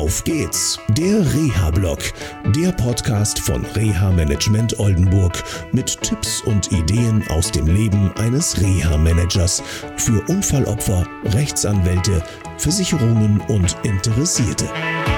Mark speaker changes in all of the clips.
Speaker 1: Auf geht's, der Reha-Blog, der Podcast von Reha-Management Oldenburg mit Tipps und Ideen aus dem Leben eines Reha-Managers für Unfallopfer, Rechtsanwälte, Versicherungen und Interessierte.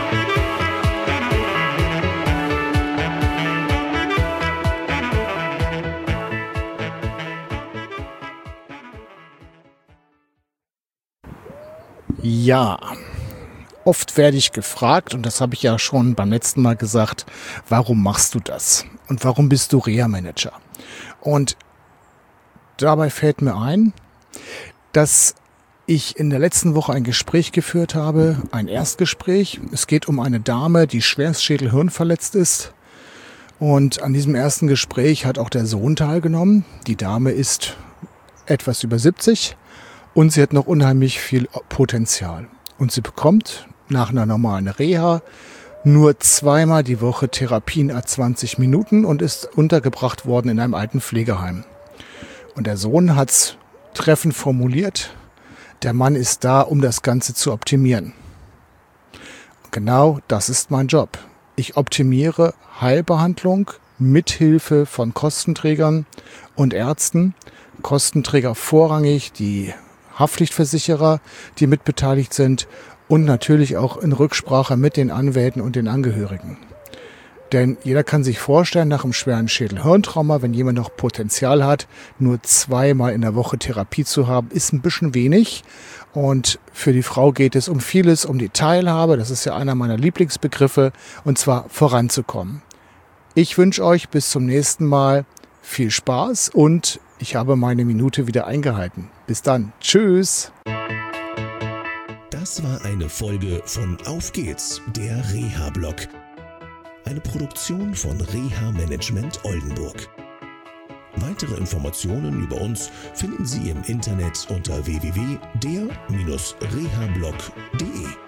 Speaker 2: Ja, oft werde ich gefragt, und das habe ich ja schon beim letzten Mal gesagt, warum machst du das? Und warum bist du Reha-Manager? Und dabei fällt mir ein, dass ich in der letzten Woche ein Gespräch geführt habe, ein Erstgespräch. Es geht um eine Dame, die schwerst schädel-hirnverletzt ist. Und an diesem ersten Gespräch hat auch der Sohn teilgenommen. Die Dame ist etwas über 70 und sie hat noch unheimlich viel Potenzial. Und sie bekommt nach einer normalen Reha nur zweimal die Woche Therapien à 20 Minuten und ist untergebracht worden in einem alten Pflegeheim. Und der Sohn hat es treffend formuliert: Der Mann ist da, um das Ganze zu optimieren. Und genau das ist mein Job. Ich optimiere Heilbehandlung mit Hilfe von Kostenträgern und Ärzten. Kostenträger vorrangig die Haftpflichtversicherer, die mitbeteiligt sind, und natürlich auch in Rücksprache mit den Anwälten und den Angehörigen. Denn jeder kann sich vorstellen, nach einem schweren Schädel-Hirntrauma, wenn jemand noch Potenzial hat, nur zweimal in der Woche Therapie zu haben, ist ein bisschen wenig. Und für die Frau geht es um vieles, um die Teilhabe, das ist ja einer meiner Lieblingsbegriffe, und zwar voranzukommen. Ich wünsche euch bis zum nächsten Mal viel Spaß und ich habe meine Minute wieder eingehalten. Bis dann. Tschüss.
Speaker 1: Das war eine Folge von Auf geht's, der Reha-Blog. Eine Produktion von Reha-Management Oldenburg. Weitere Informationen über uns finden Sie im Internet unter www.der-rehablog.de.